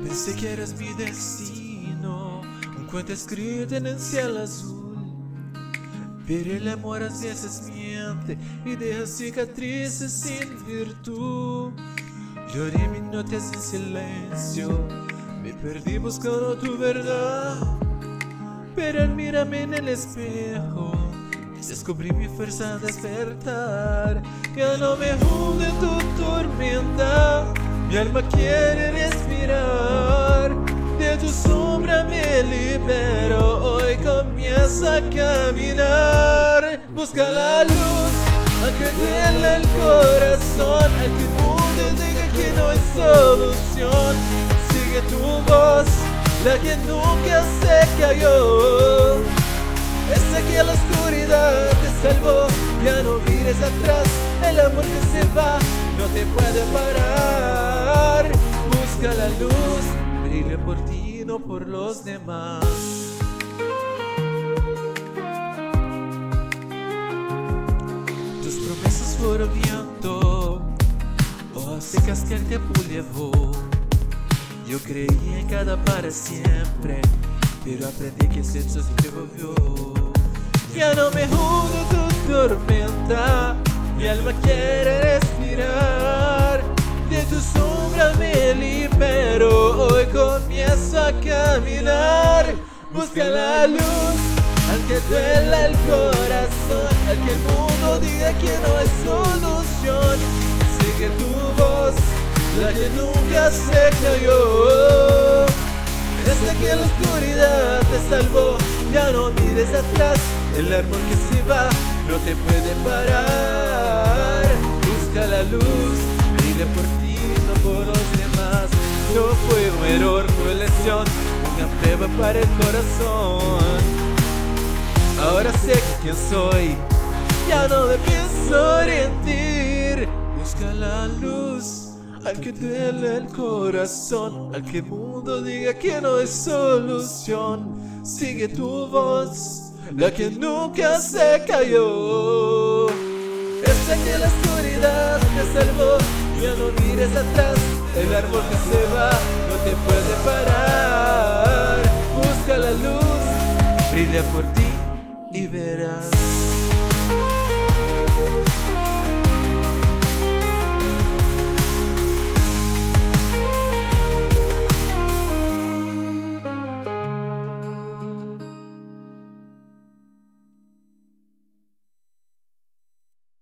Pensé que eras mi destino, un cuento escrito en el cielo azul. Pero el amor a veces miente y deja cicatrices sin virtud. Lloré mis noches en silencio, me perdí buscando tu verdad. Pero al mirarme en el espejo, descubrí mi fuerza a despertar. Ya no me hundo en tu tormenta, mi alma quiere respirar. De tu sombra me libero, hoy comienza a caminar. Busca la luz, aunque duela el corazón, aunque el mundo diga que no hay solución. Sigue tu voz, la que nunca se cayó. Esa que la oscuridad te salvó. Ya no mires atrás, el amor que se va no te puede parar. Busca la luz, brilla por ti, no por los demás. Tus promesas fueron viento, hojas secas que el tiempo llevó. Yo creía en cada para siempre, pero aprendí que el sexo se volvió. Ya no me hundo tu tormenta, mi alma quiere respirar. De tu sombra me libero, hoy comienzo a caminar. Busca la luz, aunque duela el corazón, aunque el mundo diga que no hay solución. Sigue tu voz, la que nunca se cayó. Desde que la oscuridad te salvó, ya no mires atrás, el árbol que se va no te puede parar. Busca la luz, brilla por ti, no por los demás. No fue un error, fue lección, una prueba para el corazón. Ahora sé quién soy, ya no me pienso rendir. Busca la luz, al que duele el corazón, al que el mundo diga que no hay solución. Sigue tu voz, la que nunca se cayó. Esa que la oscuridad te salvó, ya no mires atrás, el árbol que se va no te puede parar. Busca la luz, brilla por ti y verás.